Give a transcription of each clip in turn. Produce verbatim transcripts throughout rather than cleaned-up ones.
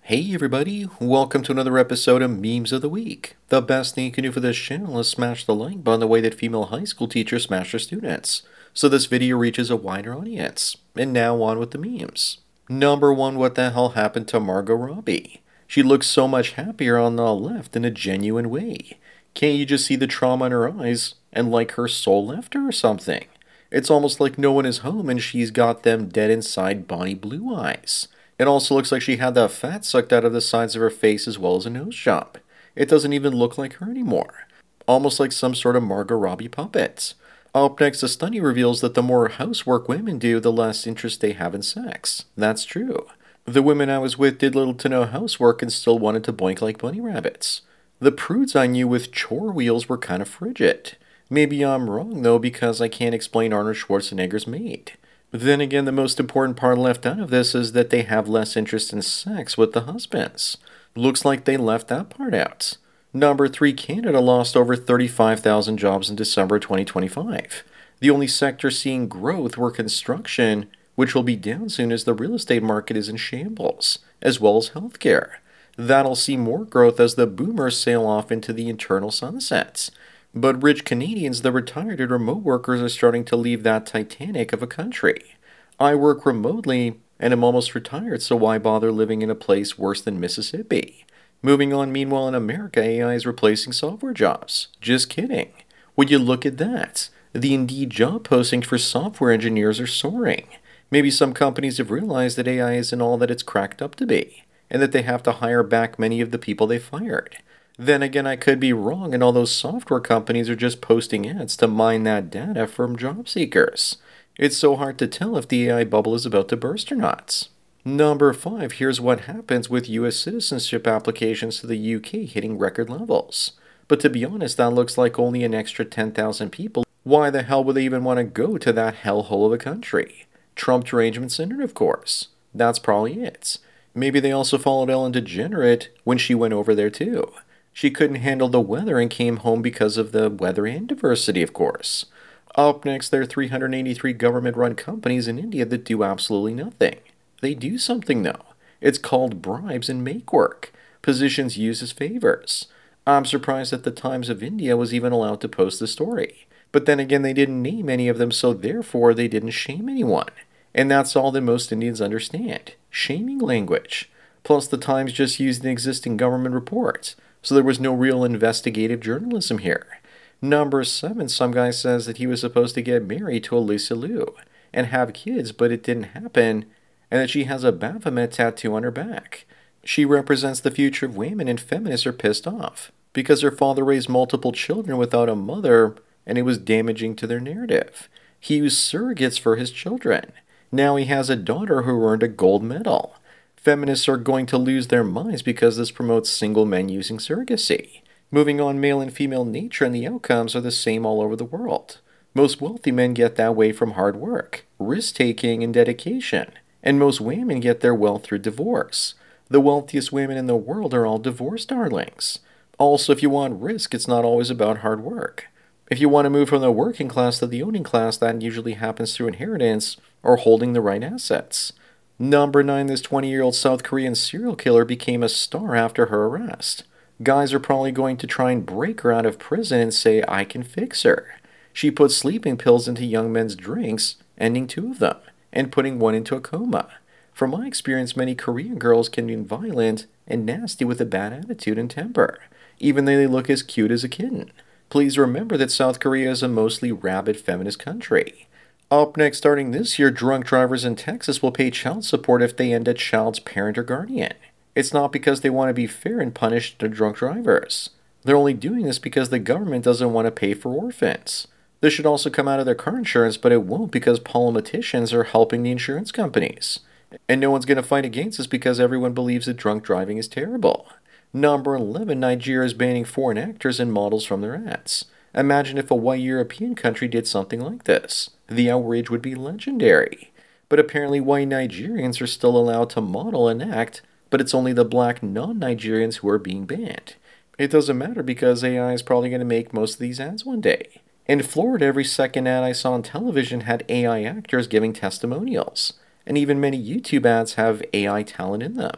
Hey everybody, welcome to another episode of Memes of the Week. The best thing you can do for this channel is smash the like button the way that female high school teachers smash their students, so this video reaches a wider audience. And now on with the memes. Number one, what the hell happened to Margot Robbie? She looks so much happier on the left in a genuine way. Can't you just see the trauma in her eyes and like her soul left her or something? It's almost like no one is home and she's got them dead inside Bonnie blue eyes. It also looks like she had that fat sucked out of the sides of her face as well as a nose job. It doesn't even look like her anymore. Almost like some sort of Margot Robbie puppet. Up next, a study reveals that the more housework women do, the less interest they have in sex. That's true. The women I was with did little to no housework and still wanted to boink like bunny rabbits. The prudes I knew with chore wheels were kind of frigid. Maybe I'm wrong though because I can't explain Arnold Schwarzenegger's maid. Then again, the most important part left out of this is that they have less interest in sex with the husbands. Looks like they left that part out. Number three, Canada lost over thirty-five thousand jobs in December twenty twenty-five. The only sector seeing growth were construction, which will be down soon as the real estate market is in shambles, as well as healthcare. That'll see more growth as the boomers sail off into the eternal sunsets. But rich Canadians, the retired and remote workers, are starting to leave that Titanic of a country. I work remotely and am almost retired, so why bother living in a place worse than Mississippi? Moving on, meanwhile in America, A I is replacing software jobs. Just kidding. Would you look at that? The Indeed job postings for software engineers are soaring. Maybe some companies have realized that A I isn't all that it's cracked up to be, and that they have to hire back many of the people they fired. Then again, I could be wrong, and all those software companies are just posting ads to mine that data from job seekers. It's so hard to tell if the A I bubble is about to burst or not. Number five, here's what happens with U S citizenship applications to the U K hitting record levels. But to be honest, that looks like only an extra ten thousand people. Why the hell would they even want to go to that hellhole of a country? Trump Derangement Center, of course. That's probably it. Maybe they also followed Ellen DeGenerate when she went over there too. She couldn't handle the weather and came home because of the weather and diversity, of course. Up next, there are three hundred eighty-three government-run companies in India that do absolutely nothing. They do something, though. It's called bribes and make work. Positions used as favors. I'm surprised that the Times of India was even allowed to post the story. But then again, they didn't name any of them, so therefore they didn't shame anyone. And that's all that most Indians understand. Shaming language. Plus, the Times just used an existing government report. So there was no real investigative journalism here. Number seven, some guy says that he was supposed to get married to Elisa Liu and have kids, but it didn't happen, and that she has a Baphomet tattoo on her back. She represents the future of women, and feminists are pissed off because her father raised multiple children without a mother, and it was damaging to their narrative. He used surrogates for his children. Now he has a daughter who earned a gold medal. Feminists are going to lose their minds because this promotes single men using surrogacy. Moving on, male and female nature and the outcomes are the same all over the world. Most wealthy men get that way from hard work, risk-taking, and dedication. And most women get their wealth through divorce. The wealthiest women in the world are all divorce darlings. Also, if you want risk, it's not always about hard work. If you want to move from the working class to the owning class, that usually happens through inheritance or holding the right assets. Number nine, this twenty-year-old South Korean serial killer became a star after her arrest. Guys are probably going to try and break her out of prison and say, I can fix her. She put sleeping pills into young men's drinks, ending two of them, and putting one into a coma. From my experience, many Korean girls can be violent and nasty with a bad attitude and temper, even though they look as cute as a kitten. Please remember that South Korea is a mostly rabid feminist country. Up next, starting this year, drunk drivers in Texas will pay child support if they end a child's parent or guardian. It's not because they want to be fair and punish the drunk drivers. They're only doing this because the government doesn't want to pay for orphans. This should also come out of their car insurance, but it won't because politicians are helping the insurance companies. And no one's going to fight against this because everyone believes that drunk driving is terrible. Number eleven, Nigeria is banning foreign actors and models from their ads. Imagine if a white European country did something like this. The outrage would be legendary. But apparently white Nigerians are still allowed to model and act, but it's only the black non-Nigerians who are being banned. It doesn't matter because A I is probably going to make most of these ads one day. In Florida, every second ad I saw on television had A I actors giving testimonials. And even many YouTube ads have A I talent in them.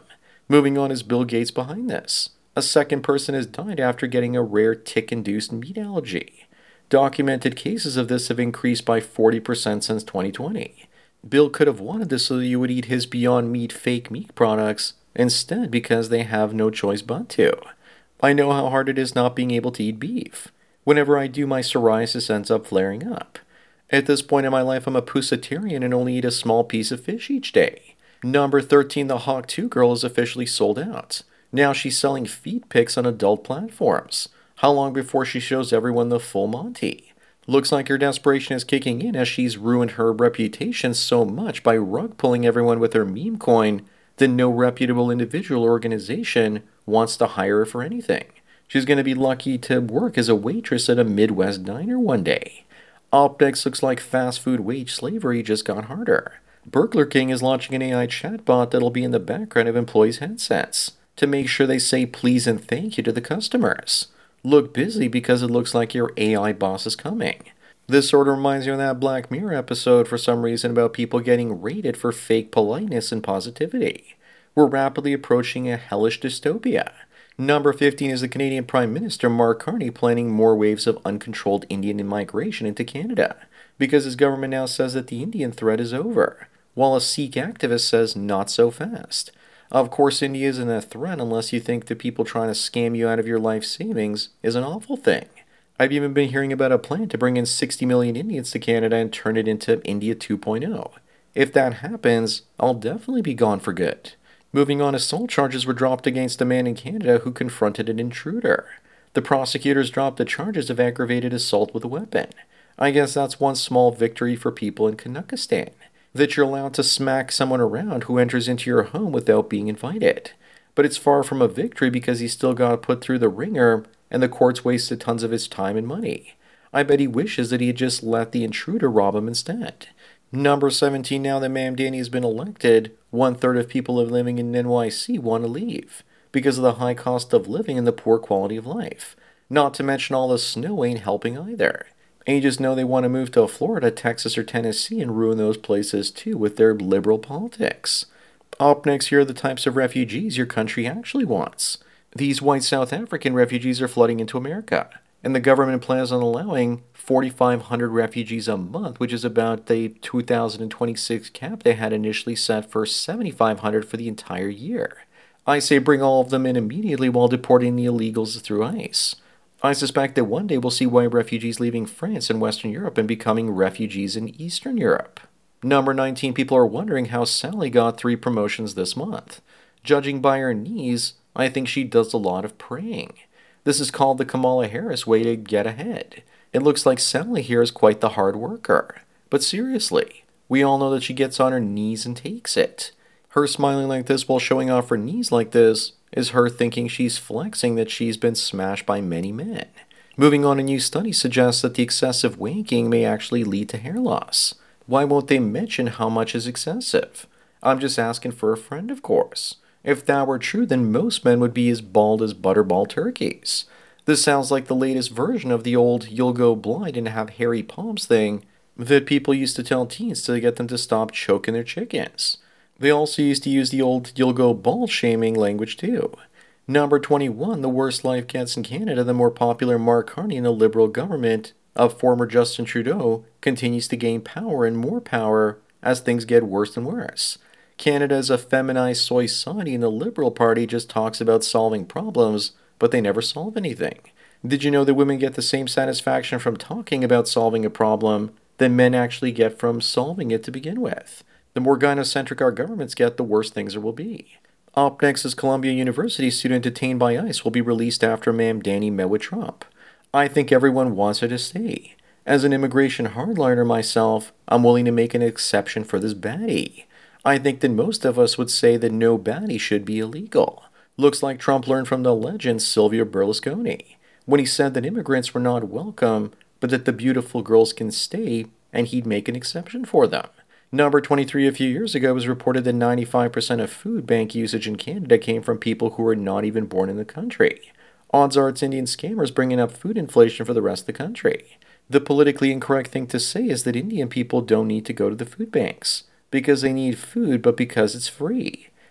Moving on is Bill Gates behind this. A second person has died after getting a rare tick-induced meat allergy. Documented cases of this have increased by forty percent since twenty twenty. Bill could have wanted this so that you would eat his Beyond Meat fake meat products instead because they have no choice but to. I know how hard it is not being able to eat beef. Whenever I do, my psoriasis ends up flaring up. At this point in my life, I'm a pusatarian and only eat a small piece of fish each day. Number thirteen, the Hawk two girl is officially sold out. Now she's selling feet pics on adult platforms. How long before she shows everyone the full Monty? Looks like her desperation is kicking in as she's ruined her reputation so much by rug pulling everyone with her meme coin that no reputable individual or organization wants to hire her for anything. She's going to be lucky to work as a waitress at a Midwest diner one day. Up next looks like fast food wage slavery just got harder. Burger King is launching an A I chatbot that'll be in the background of employees' headsets to make sure they say please and thank you to the customers. Look busy because it looks like your A I boss is coming. This sort of reminds me of that Black Mirror episode for some reason about people getting rated for fake politeness and positivity. We're rapidly approaching a hellish dystopia. Number fifteen is the Canadian Prime Minister Mark Carney planning more waves of uncontrolled Indian immigration into Canada, because his government now says that the Indian threat is over, while a Sikh activist says not so fast. Of course, India isn't a threat unless you think that people trying to scam you out of your life savings is an awful thing. I've even been hearing about a plan to bring in sixty million Indians to Canada and turn it into India two point oh. If that happens, I'll definitely be gone for good. Moving on, assault charges were dropped against a man in Canada who confronted an intruder. The prosecutors dropped the charges of aggravated assault with a weapon. I guess that's one small victory for people in Kazakhstan, that you're allowed to smack someone around who enters into your home without being invited. But it's far from a victory because he still got put through the ringer and the courts wasted tons of his time and money. I bet he wishes that he had just let the intruder rob him instead. Number seventeen, now that Mamdani has been elected, one-third of people living in N Y C want to leave because of the high cost of living and the poor quality of life. Not to mention all the snow ain't helping either. And you just know they want to move to Florida, Texas, or Tennessee and ruin those places too with their liberal politics. Up next here are the types of refugees your country actually wants. These white South African refugees are flooding into America, and the government plans on allowing forty-five hundred refugees a month, which is about the two thousand twenty-six cap they had initially set for seventy-five hundred for the entire year. I say bring all of them in immediately while deporting the illegals through ICE. I suspect that one day we'll see white refugees leaving France and Western Europe and becoming refugees in Eastern Europe. Number nineteen, people are wondering how Sally got three promotions this month. Judging by her knees, I think she does a lot of praying. This is called the Kamala Harris way to get ahead. It looks like Sally here is quite the hard worker. But seriously, we all know that she gets on her knees and takes it. Her smiling like this while showing off her knees like this is her thinking she's flexing that she's been smashed by many men. Moving on, a new study suggests that the excessive wanking may actually lead to hair loss. Why won't they mention how much is excessive? I'm just asking for a friend, of course. If that were true, then most men would be as bald as butterball turkeys. This sounds like the latest version of the old you'll go blind and have hairy palms thing that people used to tell teens to get them to stop choking their chickens. They also used to use the old you'll go bald shaming language too. Number twenty-one, the worse life gets in Canada, the more popular Mark Carney and the Liberal government of former Justin Trudeau continues to gain power and more power as things get worse and worse. Canada is a feminized soy society and the Liberal Party just talks about solving problems, but they never solve anything. Did you know that women get the same satisfaction from talking about solving a problem than men actually get from solving it to begin with? The more gynocentric our governments get, the worse things there will be. Up next is Columbia University student detained by ICE will be released after Mamdani met with Trump. I think everyone wants her to stay. As an immigration hardliner myself, I'm willing to make an exception for this baddie. I think that most of us would say that no baddie should be illegal. Looks like Trump learned from the legend Silvio Berlusconi, when he said that immigrants were not welcome, but that the beautiful girls can stay, and he'd make an exception for them. Number twenty-three, a few years ago, it was reported that ninety-five percent of food bank usage in Canada came from people who were not even born in the country. Odds are it's Indian scammers bringing up food inflation for the rest of the country. The politically incorrect thing to say is that Indian people don't need to go to the food banks because they need food, but because it's free.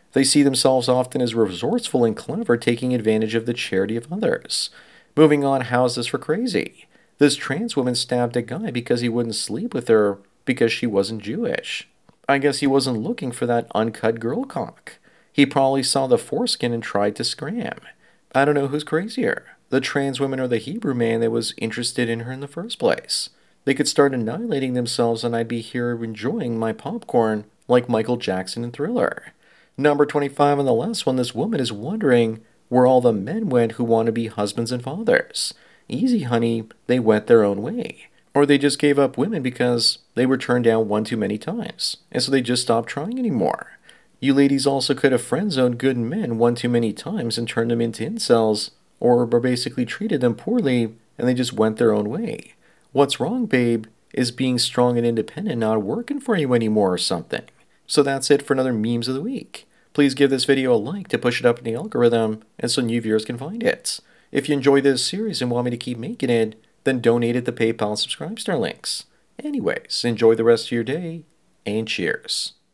They see themselves often as resourceful and clever, taking advantage of the charity of others. Moving on, how's this for crazy? This trans woman stabbed a guy because he wouldn't sleep with her because she wasn't Jewish. I guess he wasn't looking for that uncut girl cock. He probably saw the foreskin and tried to scram. I don't know who's crazier, the trans woman or the Hebrew man that was interested in her in the first place. They could start annihilating themselves and I'd be here enjoying my popcorn like Michael Jackson in Thriller. Number twenty-five on the last one, this woman is wondering where all the men went who want to be husbands and fathers. Easy, honey, they went their own way. Or they just gave up women because they were turned down one too many times, and so they just stopped trying anymore. You ladies also could have friend-zoned good men one too many times and turned them into incels, or basically treated them poorly and they just went their own way. What's wrong, babe, is being strong and independent not working for you anymore or something. So that's it for another Memes of the Week. Please give this video a like to push it up in the algorithm and so new viewers can find it. If you enjoy this series and want me to keep making it, then donate at the PayPal and Subscribe Star links. Anyways, enjoy the rest of your day, and cheers.